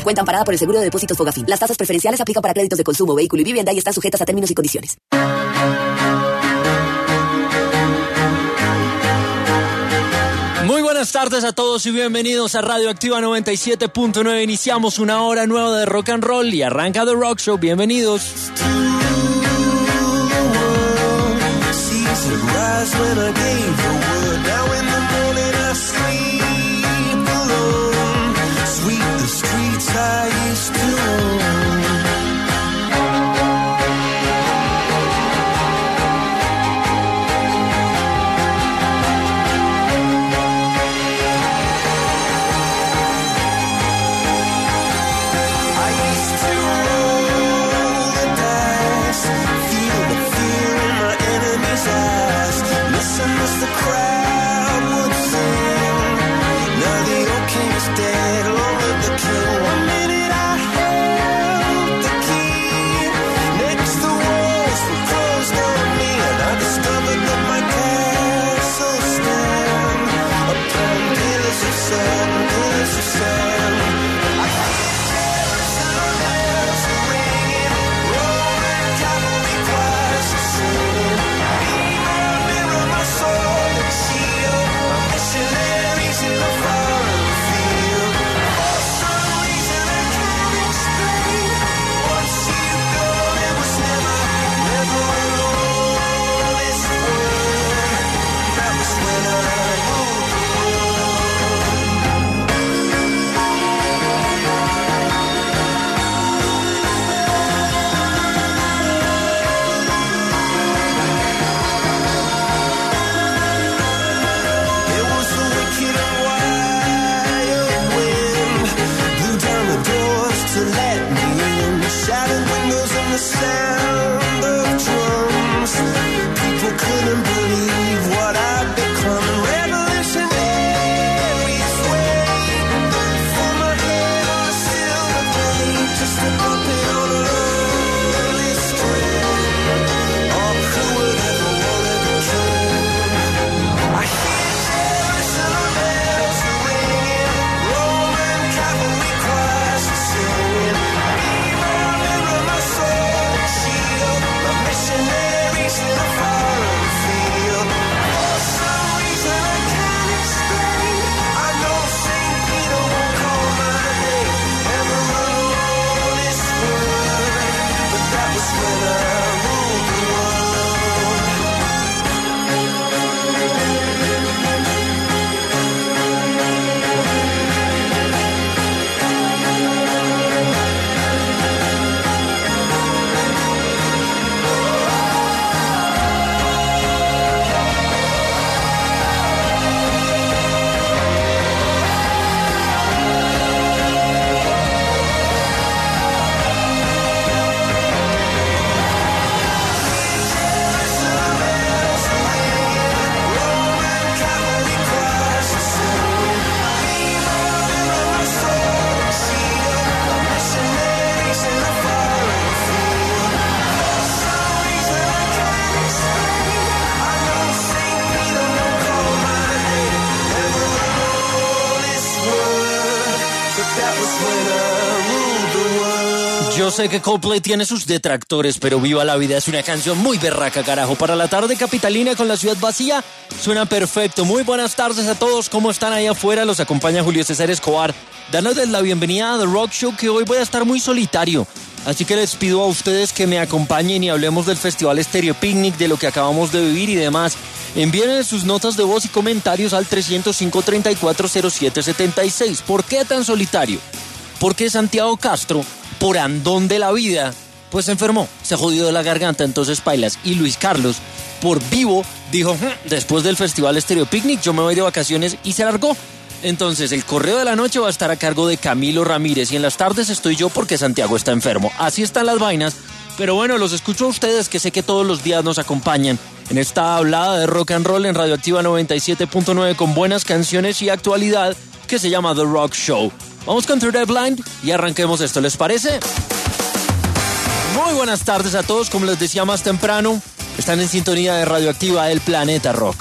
Cuenta amparada por el seguro de depósitos Fogafín. Las tasas preferenciales aplican para créditos de consumo, vehículo y vivienda y están sujetas a términos y condiciones. Muy buenas tardes a todos y bienvenidos a Radio Activa 97.9. Iniciamos una hora nueva de rock and roll y arranca The Rock Show. Bienvenidos. Yo sé que Coldplay tiene sus detractores, pero Viva la Vida es una canción muy berraca, carajo. Para la tarde capitalina con la ciudad vacía, suena perfecto. Muy buenas tardes a todos, ¿cómo están ahí afuera? Los acompaña Julio César Escobar, dándoles la bienvenida a The Rock Show, que hoy voy a estar muy solitario. Así que les pido a ustedes que me acompañen y hablemos del Festival Stereo Picnic, de lo que acabamos de vivir y demás. Envíen sus notas de voz y comentarios al 305-340776. ¿Por qué tan solitario? Porque Santiago Castro, por andón de la vida, pues se enfermó, se jodió de la garganta, entonces pailas. Y Luis Carlos, por vivo, dijo, después del Festival Stereo Picnic yo me voy de vacaciones, y se largó. Entonces el correo de la noche va a estar a cargo de Camilo Ramírez y en las tardes estoy yo porque Santiago está enfermo. Así están las vainas, pero bueno, los escucho a ustedes que sé que todos los días nos acompañan en esta hablada de rock and roll en Radioactiva 97.9 con buenas canciones y actualidad que se llama The Rock Show. Vamos con Through the Blind y arranquemos esto, ¿les parece? Muy buenas tardes a todos, como les decía más temprano, están en sintonía de Radioactiva, el planeta rock.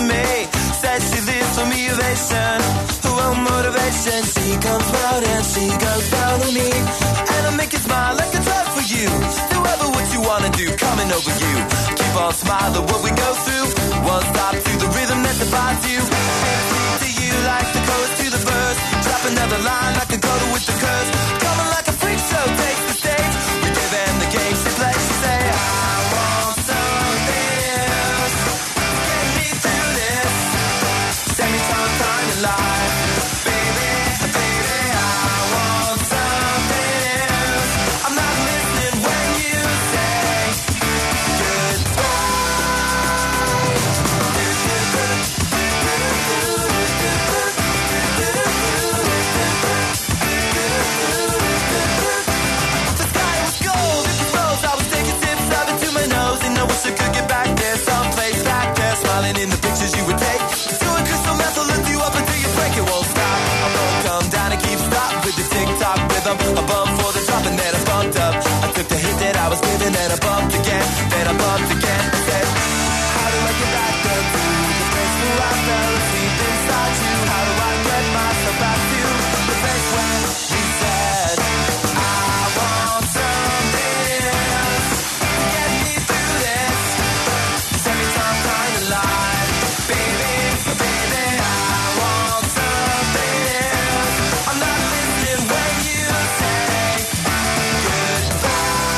me. Said she lives for me, ovation. Her own motivation. She comes round and she goes down on me. And I make it smile like it's hard for you. Do ever what you wanna do, coming over you. Keep on smiling what we go through. One stop to the rhythm that divides you. And to you like the chorus to the verse. Drop another line like a coda with the curse. Coming like a freak show, takes the stage. We give in the game, she plays, she say, I want something else. Get me through this. Send me sometime in life. Baby, baby, I want something else. I'm not listening when you say goodbye. The sky was gold, it was rose. I was taking tips of it to my nose. And I wish I could get back there, someplace back there. Smiling in the pictures you would take. Doing crystal meth will lift you up until you break. It won't stop. I won't come down and keep stop with the tick-tock rhythm. I bumped for the drop and then I bumped up. I took the hit that I was giving and I bumped again. Then I bumped again. I said, how do I get back there to the place where I fell asleep inside you? How do I get myself back to the place where we said, I want something else. Get me through this. Send me some kind of life. Baby, baby, I want something else. I'm not listening when you say goodbye.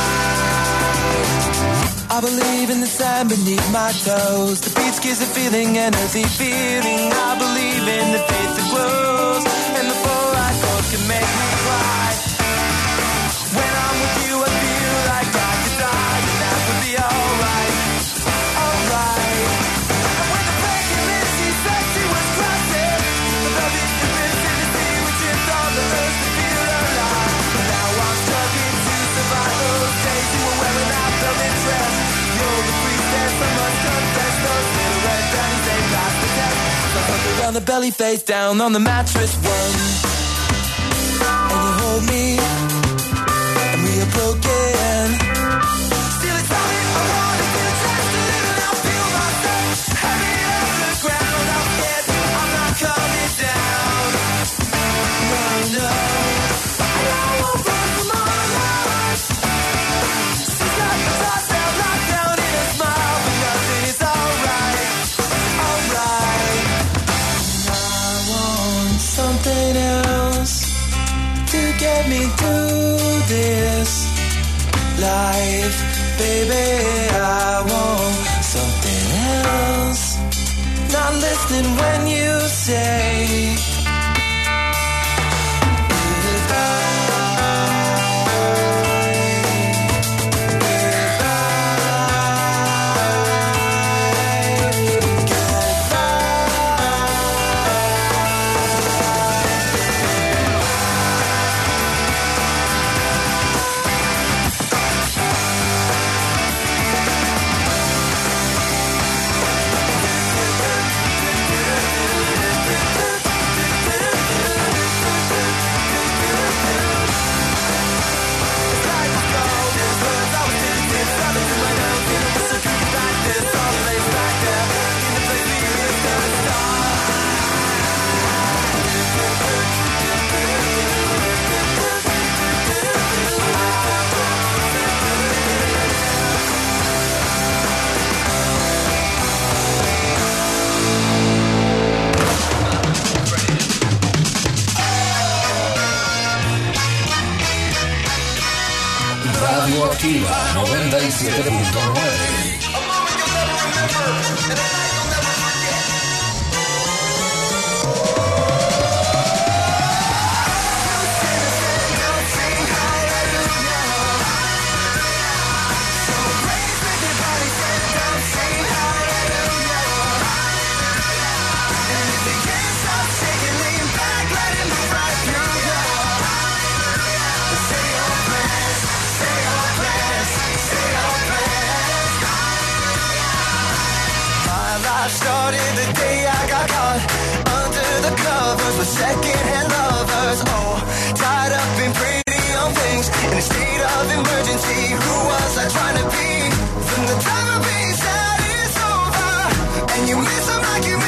I believe in the sand beneath my toes. The beach gives a feeling, an earthy feeling. I believe in the faith that grows. And the four-I chords can make me cry. When I'm with you, I feel like I could die. And that would be alright. Alright. And when the breaking is, she said she was crossing. The love is the rips in the sea. We drift on the earth to feel alive. And now I'm struggling to survive those days you were wearing out the dress. You're the priestess, I must confess. Those little red panties, they pass the test. So I put around the belly, face down on the mattress one. And you hold me, and we are broken. Still it's all I wanna do, just a little. Now feel myself heavy on the ground. I'm scared, I'm not coming down. No, no, I won't run from my life. She's got the toss out, locked down in a smile, but nothing is alright, alright. I want something else to get me through this life. Baby, I want something else. Not listening when you say Radioactiva 97.9. Started the day I got caught under the covers with secondhand lovers. Oh, tied up in pretty young things in a state of emergency. Who was I trying to be? From the time of being sad, it's over, and you miss them like you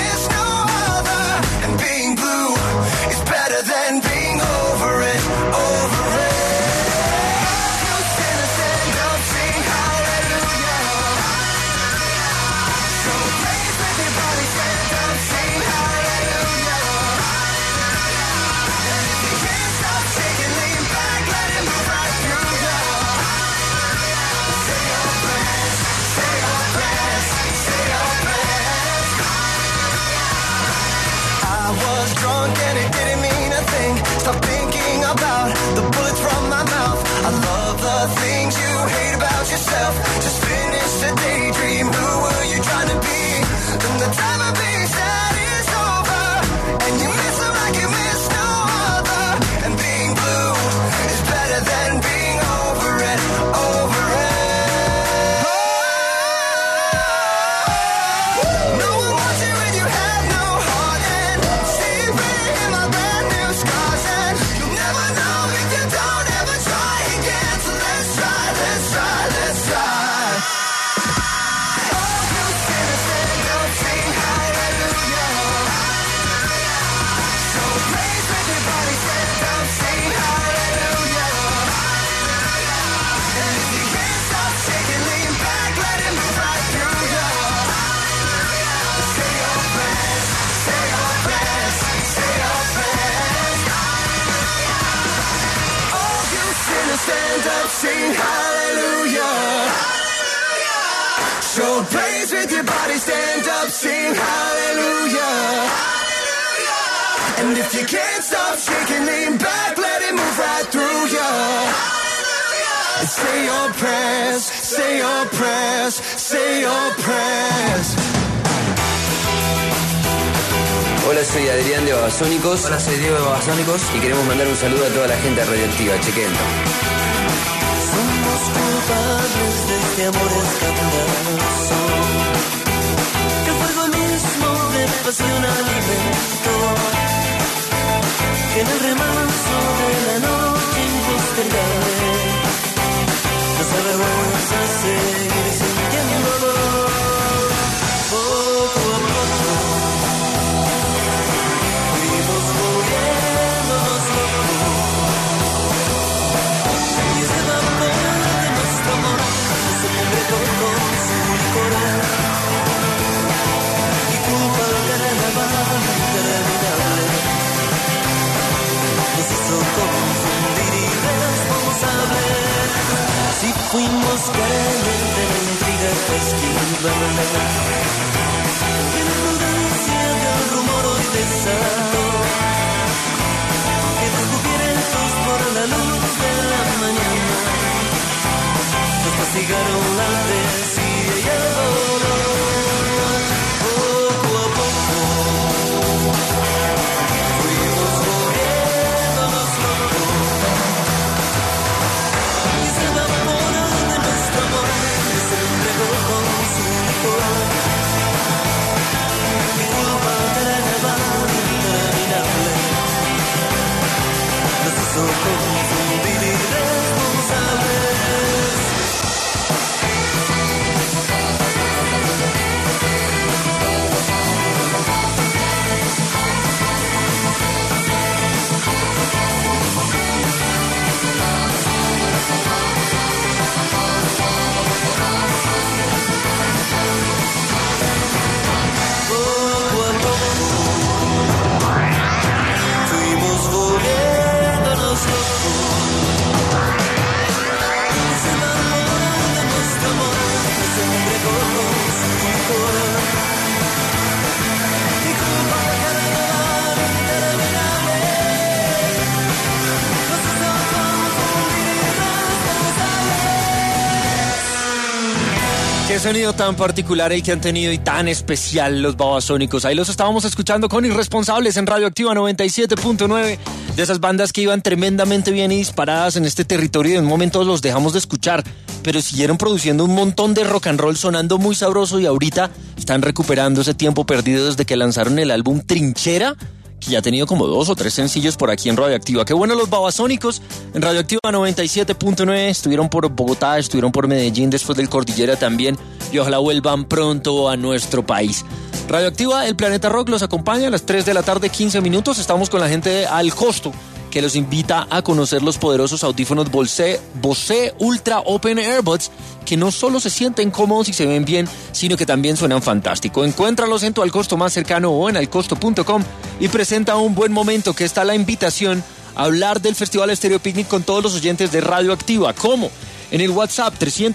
stand up, sing hallelujah. Show praise with your body, stand up, sing hallelujah. And if you can't stop shaking, lean back, let it move right through you. Say your prayers, say your prayers, say your prayers. Hola, soy Adrián de Babasónicos. Hola, soy Diego de Babasónicos. Y queremos mandar un saludo a toda la gente radioactiva. Chequen. Somos culpables de este amor escandaloso, que el fuego mismo de pasión alimentó, que en el remanso de la noche impostergable nos avergüenza seguir sintiendo dolor. Poco a poco fuimos volviéndonos locos, y ese vapor de nuestro amor se embriagó con su licor, y culpa del carnaval interminable nos hizo confundir irresponsables. Si fuimos carentes de la intriga festiva, en la prudencia del rumor hoy desató, que descubiertos por la luz de la mañana nos castigaron la desidia y el dolor. Poco a poco fuimos volviéndonos locos, y ese vapor de nuestro amor se entregó con su licor, y culpa del carnaval interminable nos hizo confundir irresponsables. Poco a poco fuimos volviéndonos locos, ese vapor de nuestro amor se entregó con su licor, y culpa del carnaval interminable nos hizo confundir irresponsables. Qué sonido tan particular el que han tenido y tan especial los Babasónicos. Ahí los estábamos escuchando con Irresponsables en Radioactiva 97.9. De esas bandas que iban tremendamente bien y disparadas en este territorio y de un momento los dejamos de escuchar, pero siguieron produciendo un montón de rock and roll sonando muy sabroso y ahorita están recuperando ese tiempo perdido desde que lanzaron el álbum Trinchera, que ya ha tenido como 2 o 3 sencillos por aquí en Radioactiva. Qué bueno los Babasónicos en Radioactiva 97.9. Estuvieron por Bogotá, estuvieron por Medellín, después del Cordillera también, y ojalá vuelvan pronto a nuestro país. Radioactiva, el Planeta Rock los acompaña a las 3 de la tarde, 15 minutos. Estamos con la gente de Al Costo, que los invita a conocer los poderosos audífonos Bose Ultra Open Earbuds, que no solo se sienten cómodos y se ven bien, sino que también suenan fantástico. Encuéntralos en tu Al Costo más cercano o en alcosto.com y presenta un buen momento, que está la invitación a hablar del Festival Estéreo Picnic con todos los oyentes de Radioactiva. ¿Cómo? En el WhatsApp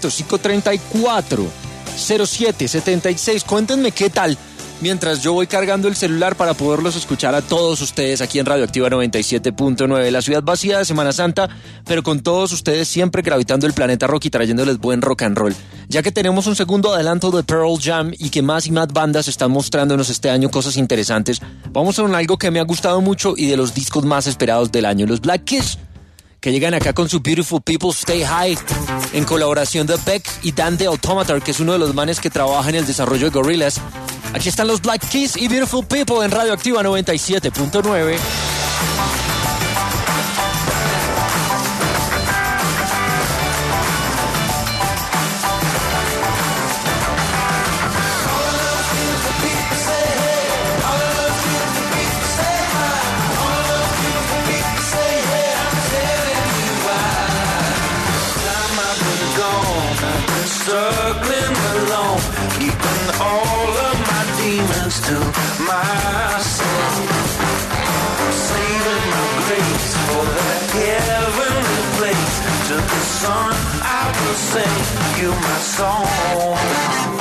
300-534-0776. Cuéntenme qué tal, mientras yo voy cargando el celular para poderlos escuchar a todos ustedes aquí en Radioactiva 97.9. La ciudad vacía de Semana Santa, pero con todos ustedes siempre gravitando el Planeta Rock y trayéndoles buen rock and roll. Ya que tenemos un segundo adelanto de Pearl Jam y que más y más bandas están mostrándonos este año cosas interesantes, vamos con algo que me ha gustado mucho y de los discos más esperados del año, los Black Keys, que llegan acá con su Beautiful People Stay High, en colaboración de Beck y Dan the Automator, que es uno de los manes que trabaja en el desarrollo de Gorillaz. Aquí están los Black Keys y Beautiful People en Radioactiva 97.9. Circling alone, keeping all of my demons to myself, saving my grace for that heavenly place to to the sun, I will sing you my song.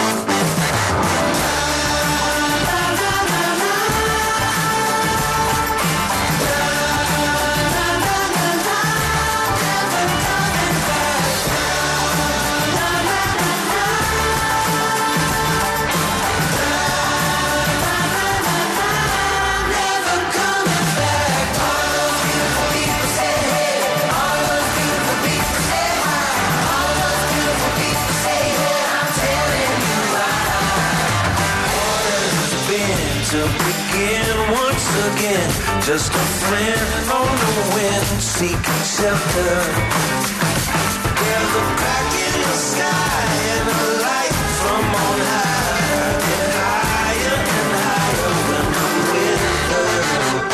To begin once again, just a friend on the wind, seeking shelter. There's a crack in the sky and a light from on high, and higher when I'm with her.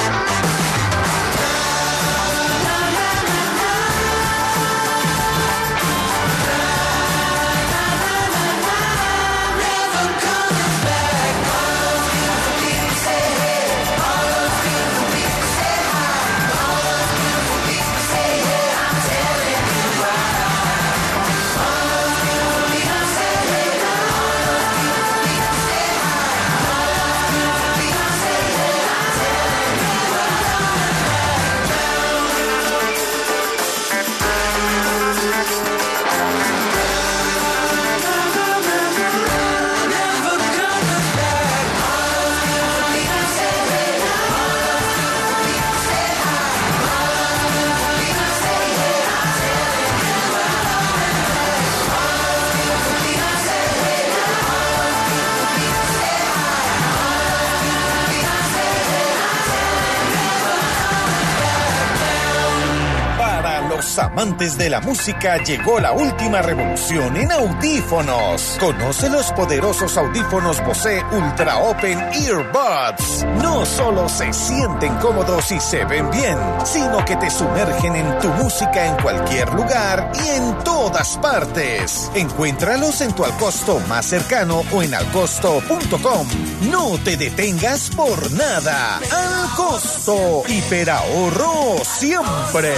Los amantes de la música, llegó la última revolución en audífonos. Conoce los poderosos audífonos Bose Ultra Open Earbuds. No solo se sienten cómodos y se ven bien, sino que te sumergen en tu música en cualquier lugar y en todas partes. Encuéntralos en tu Alcosto más cercano o en alcosto.com. No te detengas por nada. Alcosto, hiperahorro siempre.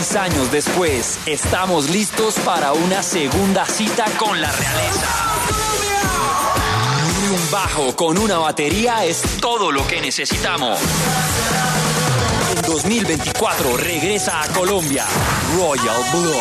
6 años después, estamos listos para una segunda cita con la realeza. Y un bajo con una batería es todo lo que necesitamos. En 2024 regresa a Colombia Royal Blood.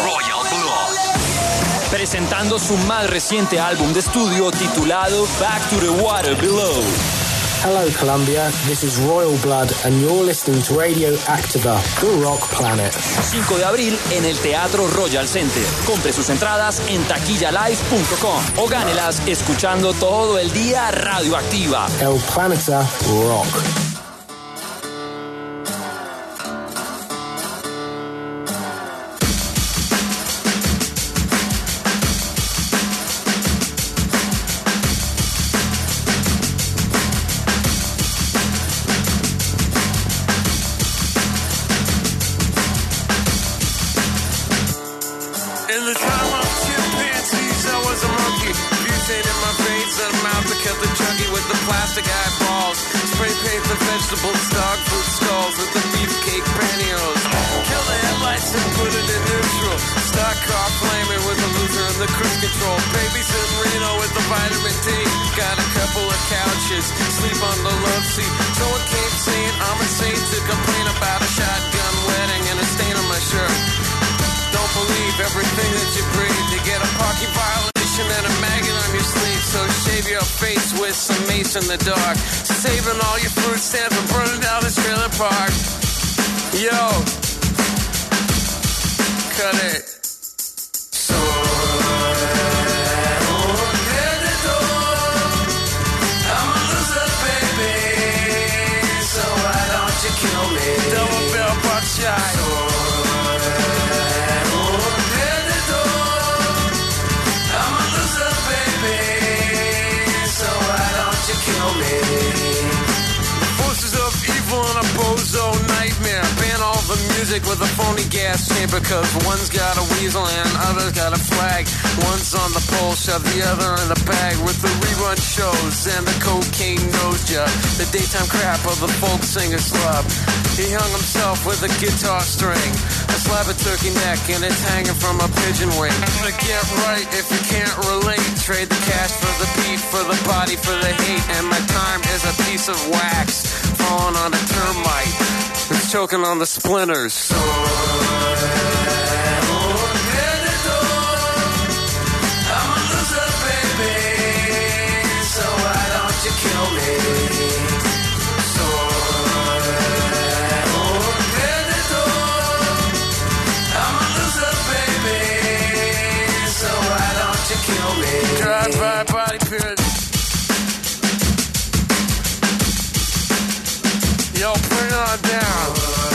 Presentando su más reciente álbum de estudio titulado Back to the Water Below. Hello Colombia, this is Royal Blood and you're listening to Radio Activa, the rock planet. 5 de abril en el Teatro Royal Center. Compre sus entradas en taquillalive.com o gánelas escuchando todo el día Radio Activa. El Planeta Rock. Vegetables, dog food skulls with the beefcake pantyhose. Kill the headlights and put it in neutral. Stock car flaming with the loser and the cruise control. Babies in Reno with the vitamin D. Got a couple of couches, sleep on the love seat. Someone came saying I'm insane to complain about a shotgun wedding and a stain on my shirt. Don't believe everything that you breathe. You get a parking violation and a maggot on your sleeve. So shave your face with some mace in the dark. Saving all your fruit stands and burning down this trailer park. Yo, cut it. I'm a loser, baby. So why don't you kill me? Double barrel buckshot. Bozo nightmare. Ban all the music with a phony gas chamber, cause one's got a weasel and other's got a flag. One's on the pole, shove the other in the bag with the rerun shows and the cocaine nose job. The daytime crap of the folk singer's love. He hung himself with a guitar string, a slab of turkey neck, and it's hanging from a pigeon wing. But get right if you can't relate. Trade the cash for the beat, for the body, for the hate. And my time is a piece of wax falling on a termite. It's choking on the splinters. So I'm a loser, baby. So why don't you kill me? Drive-by body period. Yo, bring it on down.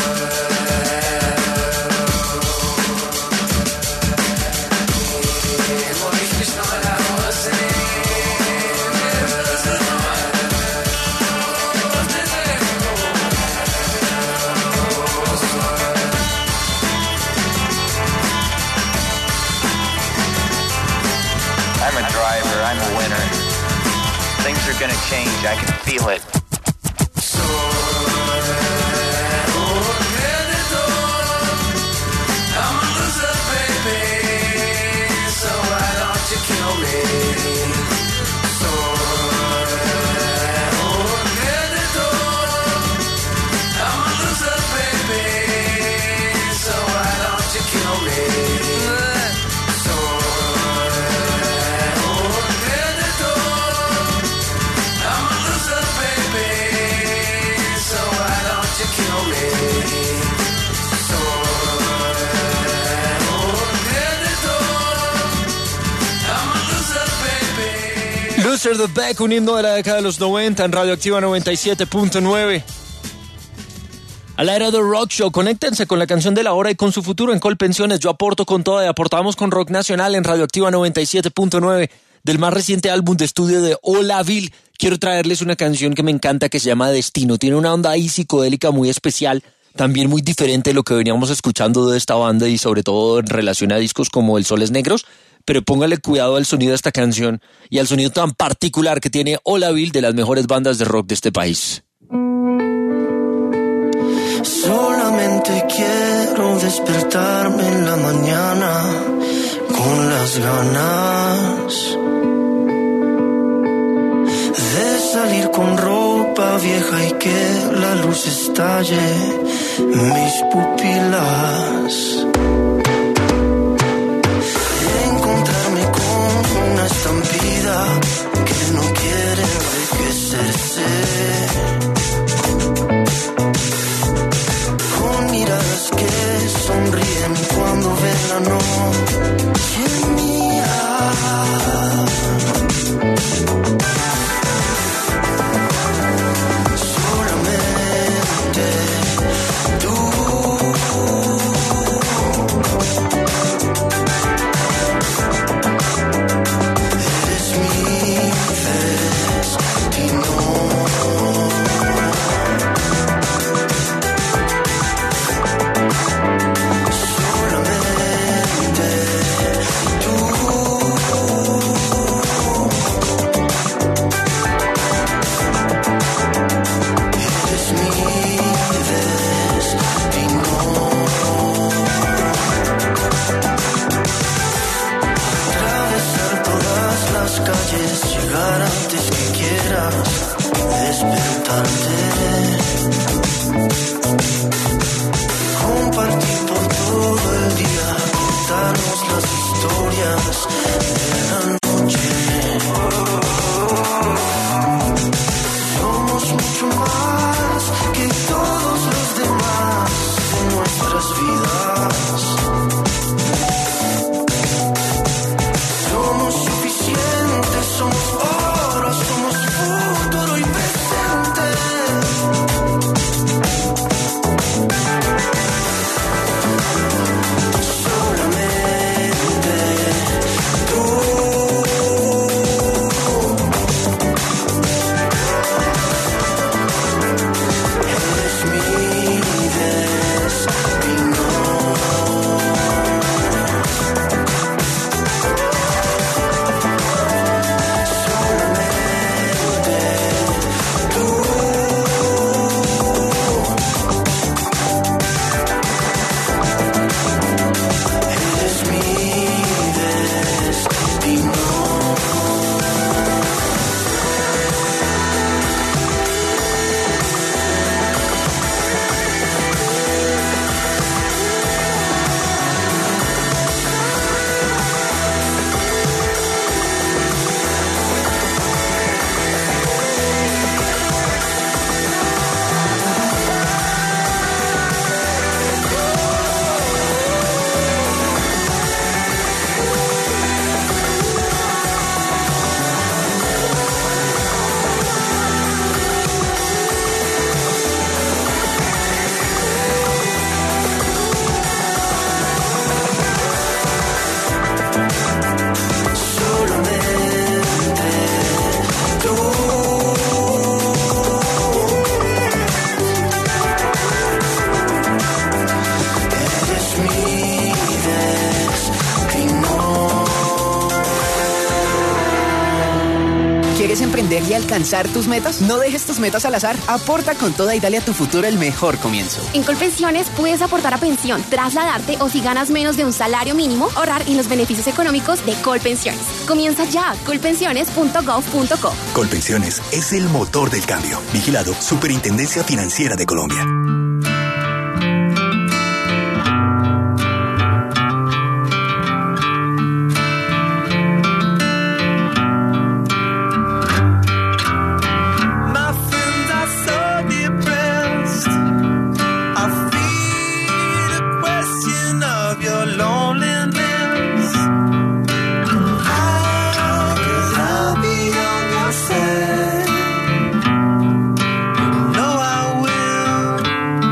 I'm a driver, I'm a winner. Things are gonna change, I can feel it. I'm a loser, baby. So why don't you kill me? I'm a loser, baby. So why don't you kill me? Loser the Back, un himno de la década de los 90 en Radioactiva 97.9. A la era del Rock Show, conéctense con la canción de la hora y con su futuro en Colpensiones. Yo aporto con toda y aportamos con Rock Nacional en Radioactiva 97.9. Del más reciente álbum de estudio de Olaville, quiero traerles una canción que me encanta que se llama Destino. Tiene una onda ahí psicodélica muy especial, también muy diferente de lo que veníamos escuchando de esta banda y sobre todo en relación a discos como El Soles Negros. Pero póngale cuidado al sonido de esta canción y al sonido tan particular que tiene Olaville, de las mejores bandas de rock de este país. Solamente quiero despertarme en la mañana con las ganas de salir con ropa vieja y que la luz estalle mis pupilas. Encontrarme con una estampida que no quiere envejecerse, con miradas que sonríen cuando ven la noche mía. Solamente tú. Eres mi destino. Llegar antes que quieras despertarte, compartir por todo el día, contarnos las historias de la noche. Somos mucho más que todos los demás de nuestras vidas. Somos suficientes, somos oro, somos futuro y presente. Solamente tú. Eres mi destino. ¿Quieres emprender y alcanzar tus metas? No dejes tus metas al azar. Aporta con toda y dale a tu futuro el mejor comienzo. En Colpensiones puedes aportar a pensión, trasladarte o si ganas menos de un salario mínimo, ahorrar en los beneficios económicos de Colpensiones. Comienza ya, colpensiones.gov.co. Colpensiones es el motor del cambio. Vigilado Superintendencia Financiera de Colombia. No, I will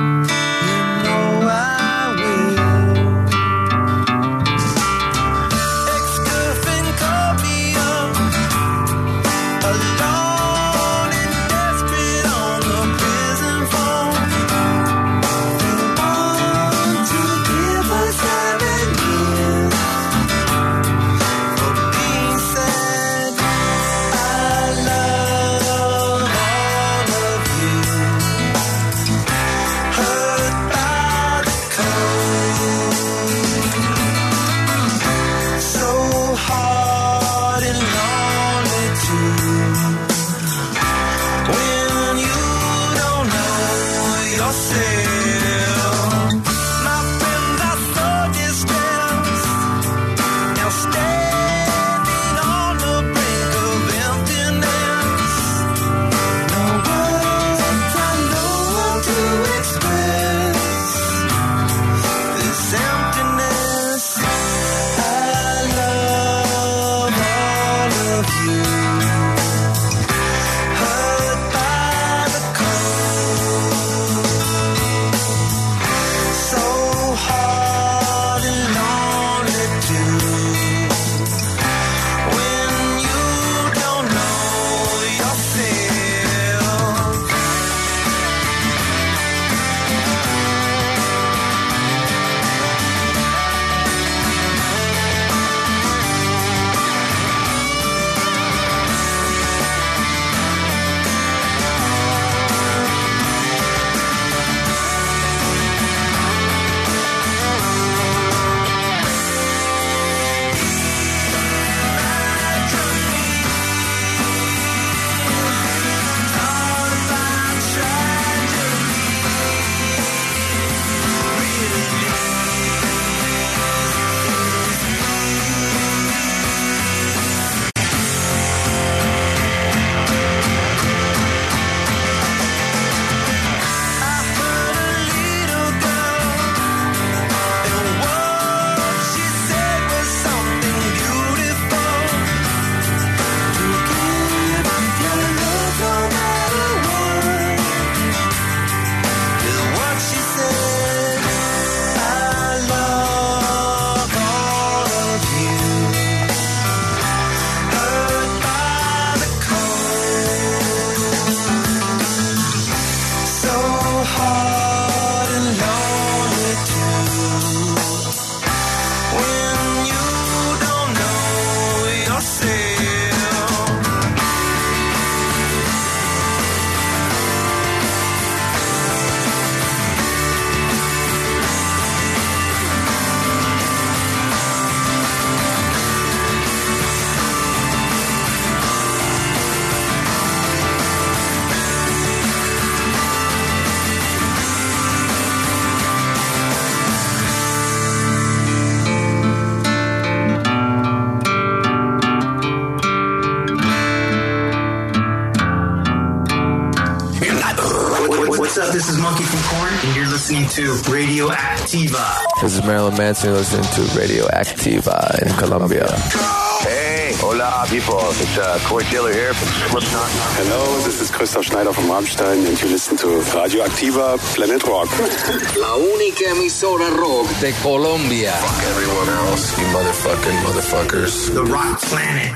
what's up? This is Monkey from Korn, and you're listening to Radio Activa. This is Marilyn Manson, listening to Radio Activa in Colombia. Hey, hola people, it's Corey Taylor here from Slipknot. Hello, this is Christoph Schneider from Rammstein, and you listen to Radio Activa Planet Rock. La única emisora rock de Colombia. Fuck everyone else, you motherfucking motherfuckers. The Rock Planet.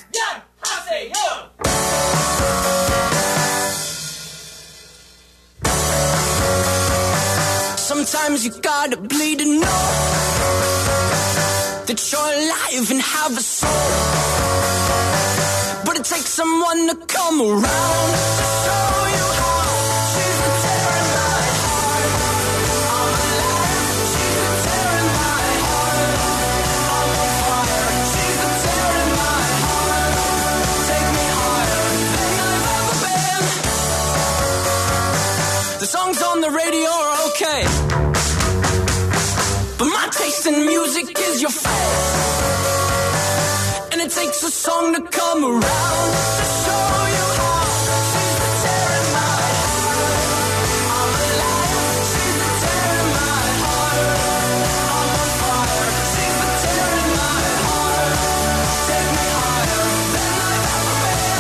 Sometimes you gotta bleed to know that you're alive and have a soul. But it takes someone to come around to show you how. She's the tear in my heart. I'm alive. She's the tear in my heart. I'm on fire. She's the tear in my heart. Take me higher than I've ever been. The songs on the radio are okay, but my taste in music is your face. And it takes a song to come around to show you how. She's the tear in my heart. I'm alive. She's the tear in my heart. I'm on fire. She's the tear in my heart. Take me higher than I've ever been.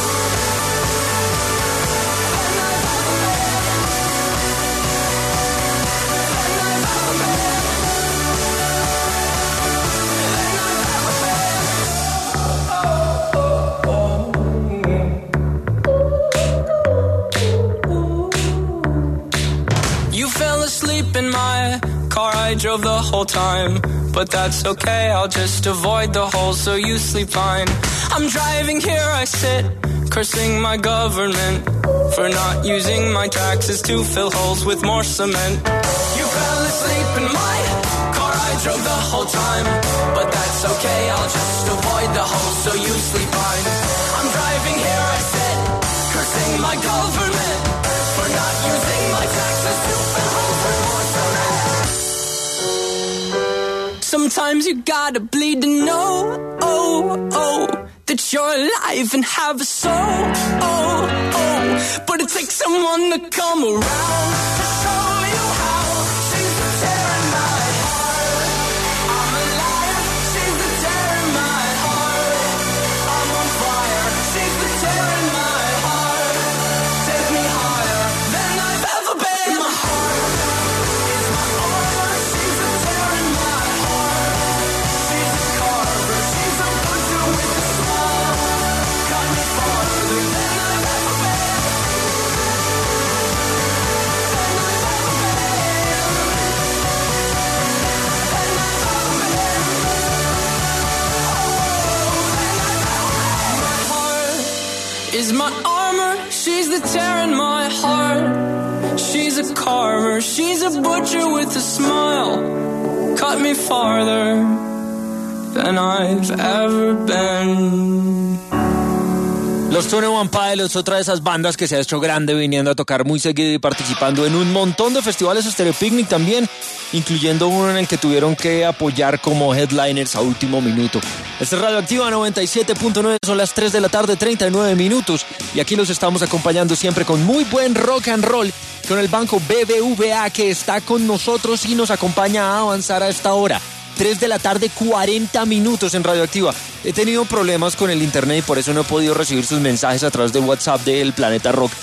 Asleep in my car, I drove the whole time, but that's okay, I'll just avoid the hole so you sleep fine. I'm driving here, I sit, cursing my government for not using my taxes to fill holes with more cement. You fell asleep in my car, I drove the whole time, but that's okay, I'll just avoid the hole so you sleep fine. I'm driving here, I sit, cursing my government for not using my taxes to fill holes with more cement. Sometimes you gotta bleed to know, that you're alive and have a soul, but it takes someone to come around to show you how. She's the tear in my heart. I'm alive. She's the tear in my heart. I'm on fire. She's the tear in my heart. Take me higher than I've ever been. My heart is my armor. She's the tear in my heart. She's a carver. She's a butcher with a smile. Cut me farther than I've ever been. Is my armor, she's the tear in my heart. She's a carver, she's a butcher with a smile. Cut me farther than I've ever been. Los 21 Pilots, otra de esas bandas que se ha hecho grande viniendo a tocar muy seguido y participando en un montón de festivales Stereo Picnic también, incluyendo uno en el que tuvieron que apoyar como headliners a último minuto. Este es Radio Activa 97.9, son las 3 de la tarde, 39 minutos, y aquí los estamos acompañando siempre con muy buen rock and roll, con el banco BBVA que está con nosotros y nos acompaña a avanzar a esta hora. 3 de la tarde, 40 minutos en Radio Activa. He tenido problemas con el internet y por eso no he podido recibir sus mensajes a través del WhatsApp del Planeta Rock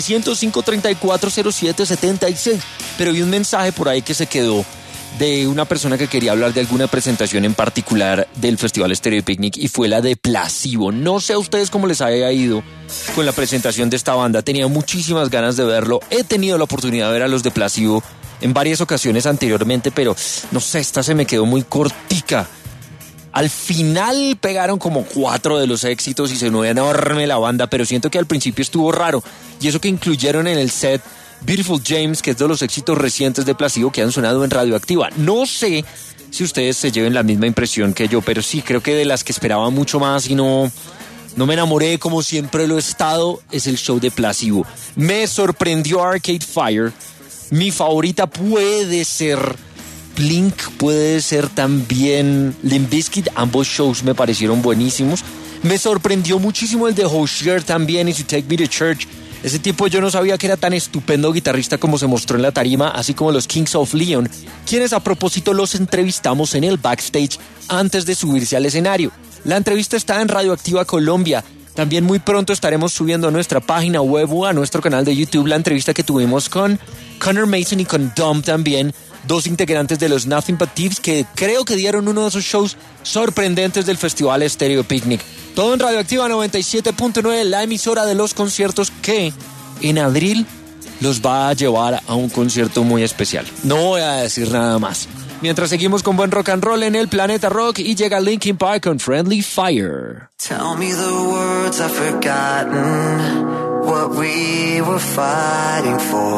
305-3407-76. Pero vi un mensaje por ahí que se quedó de una persona que quería hablar de alguna presentación en particular del Festival Stereo Picnic y fue la de Placebo. No sé a ustedes cómo les haya ido con la presentación de esta banda. Tenía muchísimas ganas de verlo. He tenido la oportunidad de ver a los de Placebo en varias ocasiones anteriormente, pero no sé, esta se me quedó muy cortica. Al final pegaron como 4 de los éxitos y se ve enorme la banda, pero siento que al principio estuvo raro. Y eso que incluyeron en el set Beautiful James, que es de los éxitos recientes de Placebo que han sonado en Radioactiva. No sé si ustedes se lleven la misma impresión que yo, pero sí, creo que de las que esperaba mucho más y no me enamoré como siempre lo he estado, es el show de Placebo. Me sorprendió Arcade Fire. Mi favorita puede ser Blink, puede ser también Limp Bizkit. Ambos shows me parecieron buenísimos. Me sorprendió muchísimo el de Hozier también y su Take Me to Church. Ese tipo yo no sabía que era tan estupendo guitarrista como se mostró en la tarima, así como los Kings of Leon, quienes a propósito los entrevistamos en el backstage antes de subirse al escenario. La entrevista está en Radioactiva Colombia. También muy pronto estaremos subiendo a nuestra página web o a nuestro canal de YouTube la entrevista que tuvimos con Connor Mason y con Dom también, dos integrantes de los Nothing But Thieves que creo que dieron uno de esos shows sorprendentes del Festival Stereo Picnic. Todo en Radioactiva 97.9, la emisora de los conciertos que en abril los va a llevar a un concierto muy especial. No voy a decir nada más. Mientras seguimos con buen rock and roll en el Planeta Rock y llega Linkin Park con Friendly Fire. Tell me the words I've forgotten, what we were fighting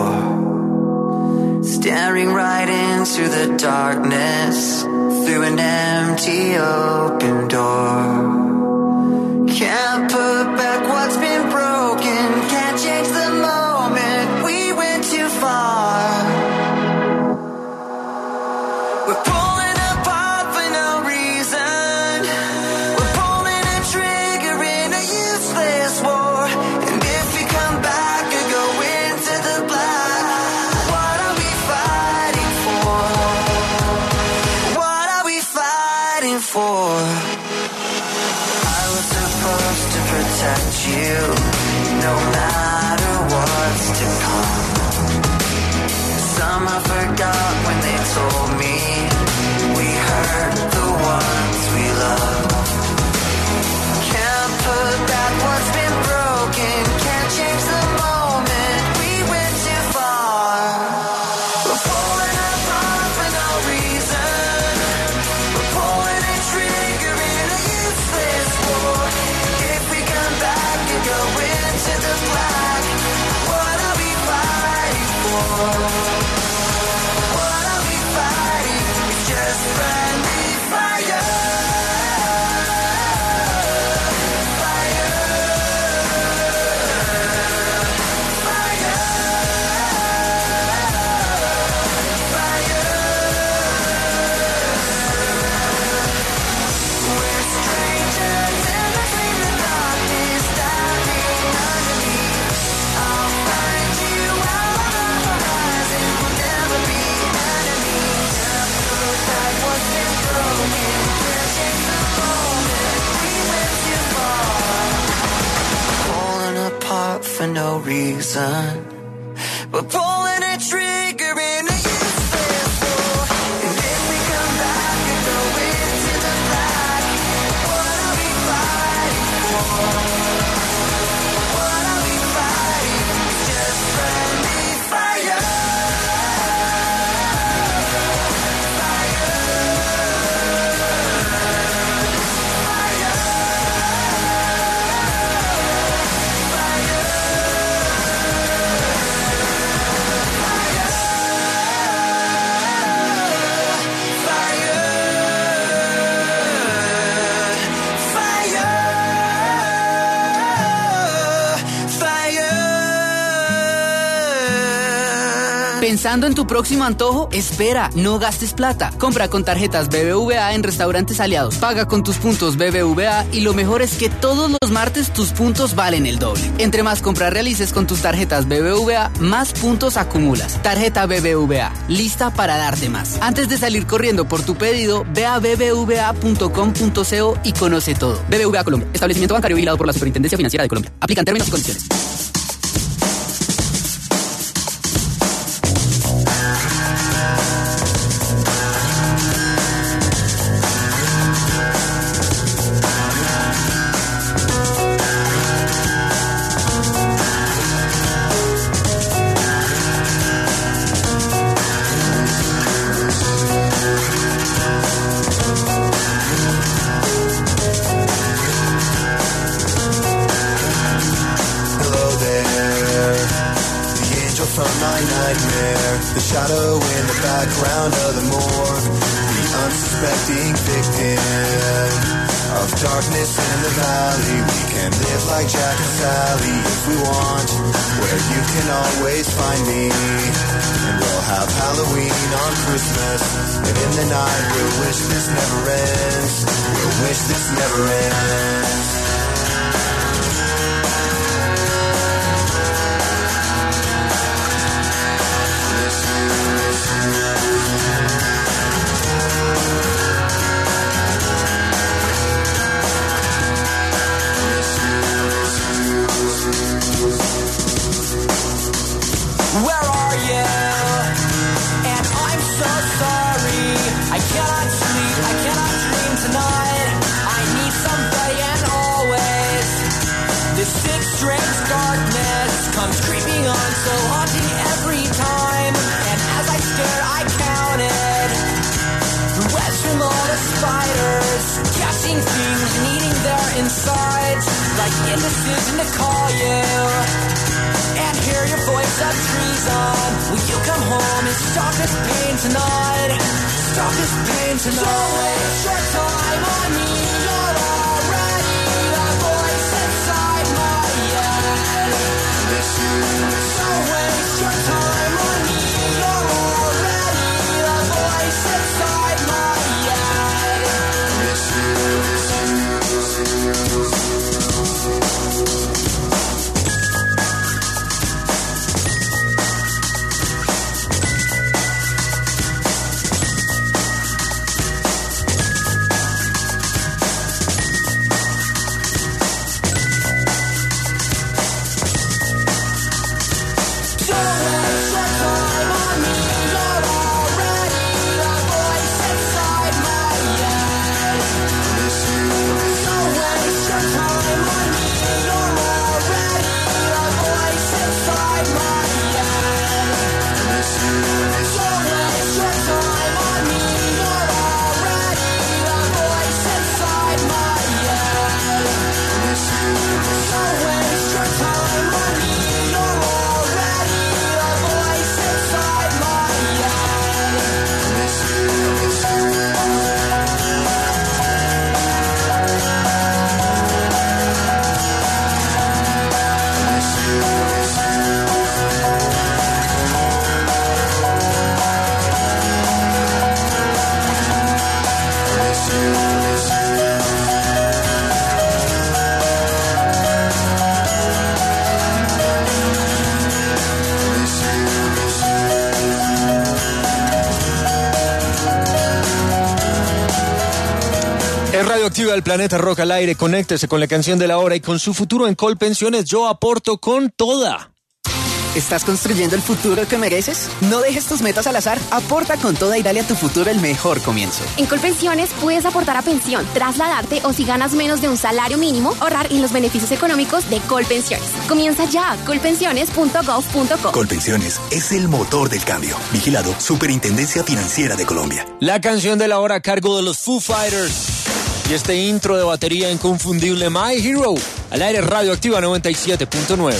for. Staring right into the darkness, through an empty open door. Can't put back what's been broken, can't change the moment, we went too far. We're pulling apart for no reason. We're pulling a trigger in a useless war. And if we come back and go into the black, what are we fighting for? What are we fighting for? I was supposed to protect you, no matter what's to come. Some I forgot when they told me we hurt the ones we love. Can't put back what's been broken, can't change the moment, we went too far. We're pulling apart for no reason. We're pulling a trigger in a useless war. If we come back and go into the black, what are we fighting for? Just friendly fire. For no reason, we're pulling a trigger in a useless war. And if we come back and go into the black, what are we fighting for? What are we fighting? It's just friendly fire. ¿Pensando en tu próximo antojo? Espera, no gastes plata. Compra con tarjetas BBVA en restaurantes aliados. Paga con tus puntos BBVA y lo mejor es que todos los martes tus puntos valen el doble. Entre más compras realices con tus tarjetas BBVA, más puntos acumulas. Tarjeta BBVA, lista para darte más. Antes de salir corriendo por tu pedido, ve a bbva.com.co y conoce todo. BBVA Colombia, establecimiento bancario vigilado por la Superintendencia Financiera de Colombia. Aplican términos y condiciones. Shadow in the background of the morgue, the unsuspecting victim of darkness in the valley. We can live like Jack and Sally if we want, where you can always find me. And we'll have Halloween on Christmas, and in the night we'll wish this never ends. We'll wish this never ends. gun so haunting every time. And as I stared, I counted the webs from all the spiders, catching things and eating their insides, like indecision to call you and hear your voice of treason. Will you come home and stop this pain tonight? Stop this pain tonight. Don't waste your time on me. You're already the voice inside my head. Don't waste your time on me. You're already the voice inside my head. Radioactiva del Planeta Rock al aire. Conéctese con la canción de la hora y con su futuro en Colpensiones. Yo aporto con toda. ¿Estás construyendo el futuro que mereces? No dejes tus metas al azar. Aporta con toda y dale a tu futuro el mejor comienzo. En Colpensiones puedes aportar a pensión, trasladarte o si ganas menos de un salario mínimo, ahorrar en los beneficios económicos de Colpensiones. Comienza ya. colpensiones.gov.co. Colpensiones es el motor del cambio. Vigilado Superintendencia Financiera de Colombia. La canción de la hora a cargo de los Foo Fighters. Y este intro de batería inconfundible, My Hero, al aire Radioactiva 97.9.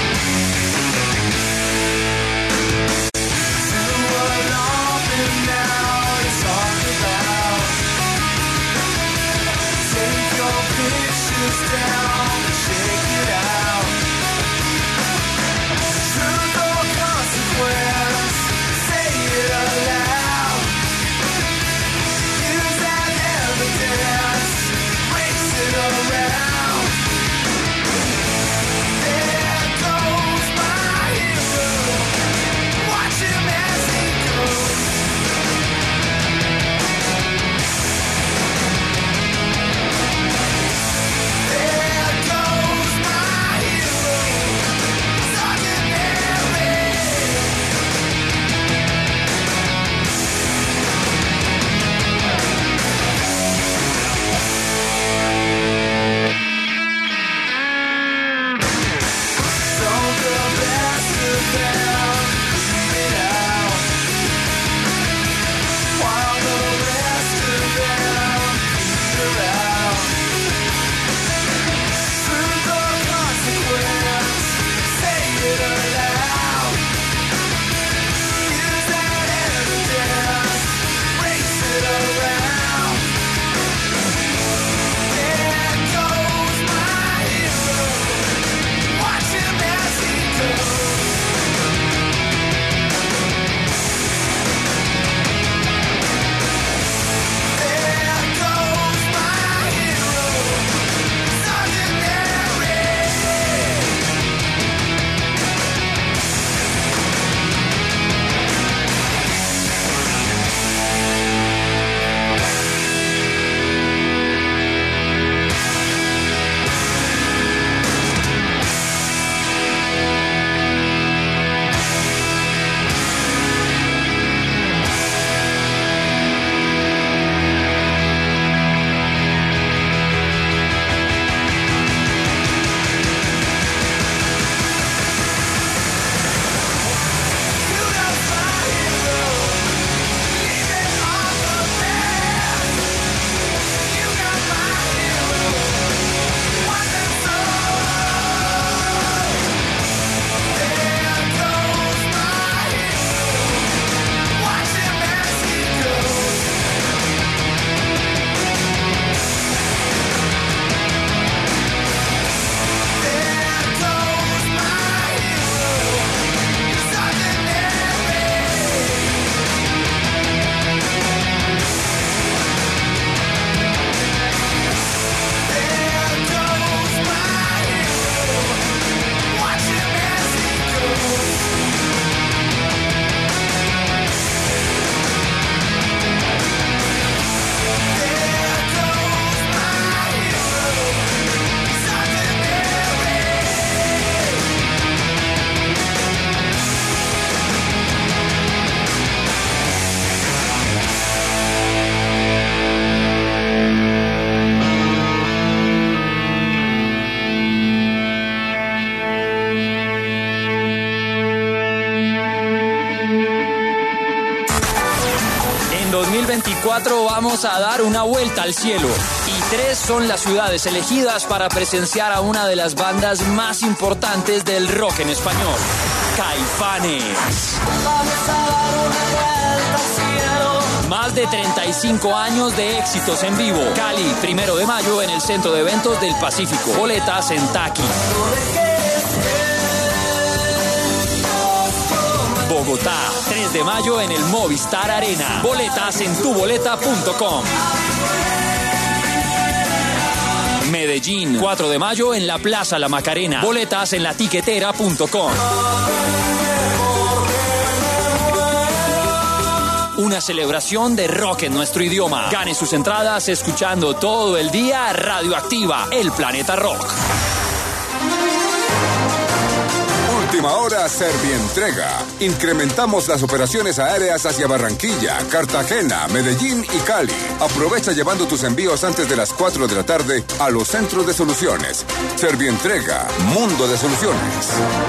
Now 2024 vamos a dar una vuelta al cielo. Y 3 son las ciudades elegidas para presenciar a una de las bandas más importantes del rock en español. Caifanes. Vamos a dar una vuelta al cielo. Más de 35 años de éxitos en vivo. Cali, 1 de mayo en el Centro de Eventos del Pacífico. Boletas en Taqui. Bogotá, 3 de mayo en el Movistar Arena. Boletas en tuboleta.com. Medellín, 4 de mayo en la Plaza La Macarena. Boletas en latiquetera.com. Una celebración de rock en nuestro idioma. Gane sus entradas escuchando todo el día Radioactiva, el planeta rock. Última hora Servientrega. Incrementamos las operaciones aéreas hacia Barranquilla, Cartagena, Medellín y Cali. Aprovecha llevando tus envíos antes de las 4 de la tarde a los centros de soluciones. Servientrega, mundo de soluciones.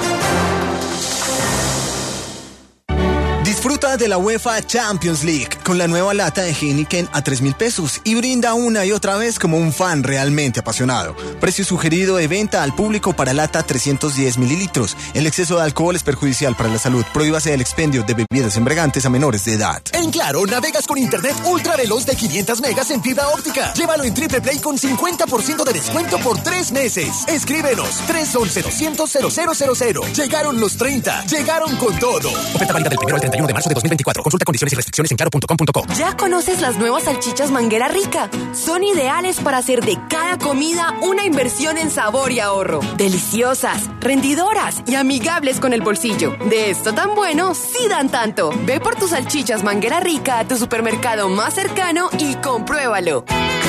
Disfruta de la UEFA Champions League con la nueva lata de Heineken a 3.000 pesos y brinda una y otra vez como un fan realmente apasionado. Precio sugerido de venta al público para lata 310 mililitros. El exceso de alcohol es perjudicial para la salud. Prohíbase el expendio de bebidas embriagantes a menores de edad. En Claro, navegas con internet ultra veloz de 500 megas en fibra óptica. Llévalo en Triple Play con 50% de descuento por 3 meses. Escríbenos 311-200-0000. Llegaron los 30. Llegaron con todo. Oferta válida del 1 al 31 de marzo de 2024. Consulta condiciones y restricciones en claro.com.co. ¿Ya conoces las nuevas salchichas Manguera Rica? Son ideales para hacer de cada comida una inversión en sabor y ahorro. Deliciosas, rendidoras y amigables con el bolsillo. De esto tan bueno, sí dan tanto. Ve por tus salchichas Manguera Rica a tu supermercado más cercano y compruébalo.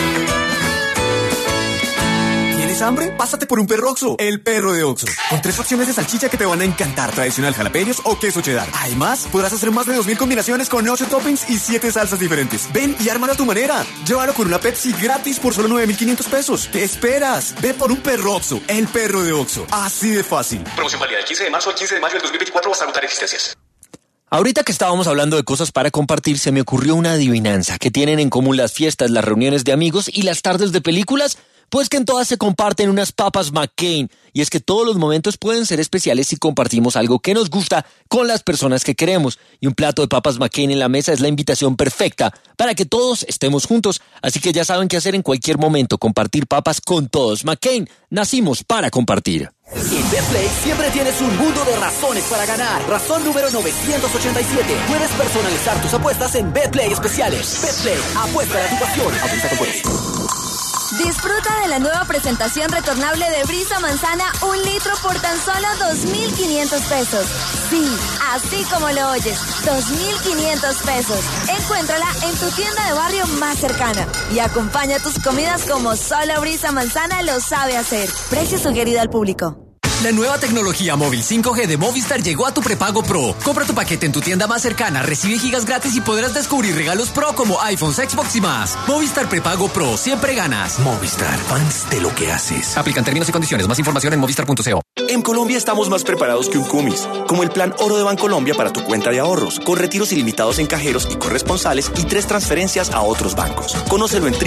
¿Tienes hambre? Pásate por un perro Oxxo, el perro de Oxxo. Con 3 opciones de salchicha que te van a encantar: tradicional, jalapeños o queso cheddar. Además, podrás hacer más de 2.000 combinaciones con 8 toppings y 7 salsas diferentes. Ven y ármalo a tu manera. Llévalo con una Pepsi gratis por solo 9.500 pesos. ¿Qué esperas? Ve por un perro Oxxo, el perro de Oxxo. Así de fácil. Promoción válida del 15 de marzo al 15 de mayo del 2024 hasta agotar existencias. Ahorita que estábamos hablando de cosas para compartir, se me ocurrió una adivinanza. ¿Qué tienen en común las fiestas, las reuniones de amigos y las tardes de películas? Pues que en todas se comparten unas papas McCain. Y es que todos los momentos pueden ser especiales si compartimos algo que nos gusta con las personas que queremos. Y un plato de papas McCain en la mesa es la invitación perfecta para que todos estemos juntos. Así que ya saben qué hacer en cualquier momento: compartir papas con todos. McCain, nacimos para compartir. En Betplay siempre tienes un mundo de razones para ganar. Razón número 987. Puedes personalizar tus apuestas en Betplay Especiales. Betplay, apuesta a tu pasión. Autoriza con poder. Disfruta de la nueva presentación retornable de Brisa Manzana 1 litro por tan solo 2.500 pesos. Sí, así como lo oyes, 2.500 pesos. Encuéntrala en tu tienda de barrio más cercana y acompaña tus comidas como solo Brisa Manzana lo sabe hacer. Precio sugerido al público. La nueva tecnología móvil 5G de Movistar llegó a tu prepago Pro. Compra tu paquete en tu tienda más cercana, recibe gigas gratis y podrás descubrir regalos Pro como iPhones, Xbox y más. Movistar prepago Pro, siempre ganas. Movistar, fans de lo que haces. Aplican términos y condiciones. Más información en movistar.co. En Colombia estamos más preparados que un cumis, como el plan Oro de Bancolombia para tu cuenta de ahorros, con retiros ilimitados en cajeros y corresponsales y 3 transferencias a otros bancos. Conócelo en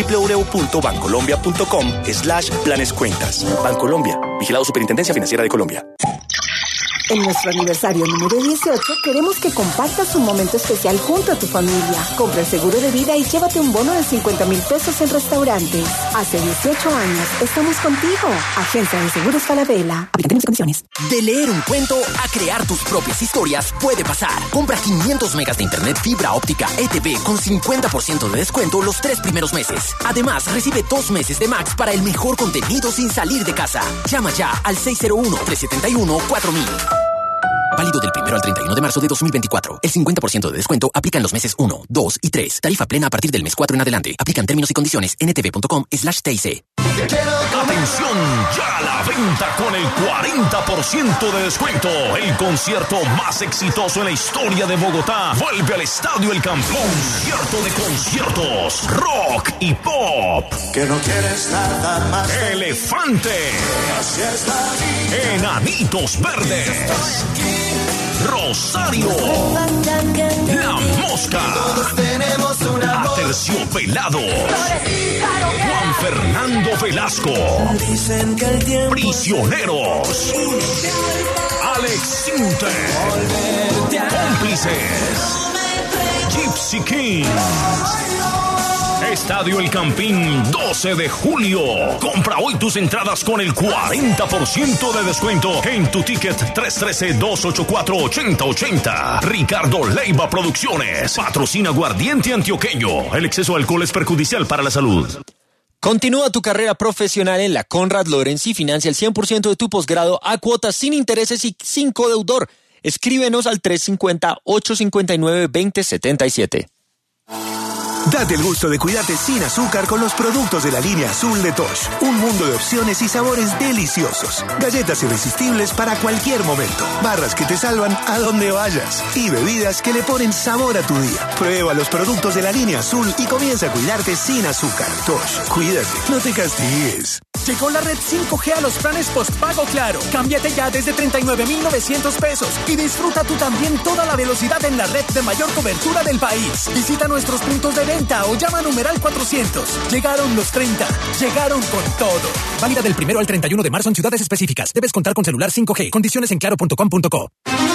www.bancolombia.com/planescuentas. Bancolombia, vigilado Superintendencia Financiera de Colombia. En nuestro aniversario número 18, queremos que compartas un momento especial junto a tu familia. Compra el seguro de vida y llévate un bono de 50,000 pesos en restaurantes. Hace 18 años, estamos contigo. Agencia de Seguros Falabella. Aplicaciones y condiciones. De leer un cuento a crear tus propias historias puede pasar. Compra 500 megas de internet fibra óptica ETV con 50% de descuento los 3 primeros meses. Además, recibe 2 meses de Max para el mejor contenido sin salir de casa. Llama ya al 601-371-4000. Válido del 1 al 31 de marzo de 2024. El 50% de descuento aplica en los meses 1, 2 y 3. Tarifa plena a partir del mes 4 en adelante. Aplican términos y condiciones en ntv.com/TIC. Atención, ya a la venta con el 40% de descuento. El concierto más exitoso en la historia de Bogotá vuelve al Estadio El Campín. Concierto de conciertos, rock y pop. Que no quieres nada más. Elefante. Así es la vida. Enanitos Verdes. Rosario. La Mosca. Todos tenemos una voz. Velados, Juan Fernando Velasco, Prisioneros, Alex Sinter, Cómplices, Gypsy Kings. Estadio El Campín, 12 de julio. Compra hoy tus entradas con el 40% de descuento en tu ticket 313-284-8080. Ricardo Leiva Producciones. Patrocina Aguardiente Antioqueño. El exceso de alcohol es perjudicial para la salud. Continúa tu carrera profesional en la Conrad Lorenz y financia el 100% de tu posgrado a cuotas sin intereses y sin codeudor. Escríbenos al 350-859-2077. Date el gusto de cuidarte sin azúcar con los productos de la línea azul de Tosh. Un mundo de opciones y sabores deliciosos. Galletas irresistibles para cualquier momento. Barras que te salvan a donde vayas. Y bebidas que le ponen sabor a tu día. Prueba los productos de la línea azul y comienza a cuidarte sin azúcar. Tosh, cuídate, no te castigues. Llegó la red 5G a los planes postpago Claro. Cámbiate ya desde 39,900 pesos y disfruta tú también toda la velocidad en la red de mayor cobertura del país. Visita nuestros puntos de venta o llama a numeral 400. Llegaron los 30. Llegaron con todo. Válida del 1 al 31 de marzo en ciudades específicas. Debes contar con celular 5G. Condiciones en claro.com.co.